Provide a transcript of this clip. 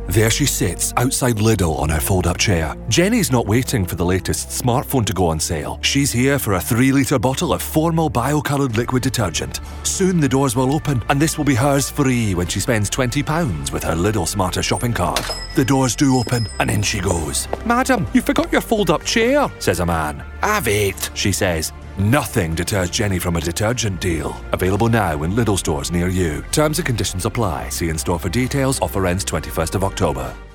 There she sits, outside Lidl on her fold-up chair. Jenny's not waiting for the latest smartphone to go on sale. She's here for a 3-litre bottle of Formal bio-coloured liquid detergent. Soon the doors will open, and this will be hers free when she spends £20 with her Lidl Smarter shopping card. The doors do open, and in she goes. "Madam, you forgot your fold-up chair," says a man. "Have it," she says. Nothing deters Jenny from a detergent deal. Available now in Lidl stores near you. Terms and conditions apply. See in store for details. Offer ends 21st of October.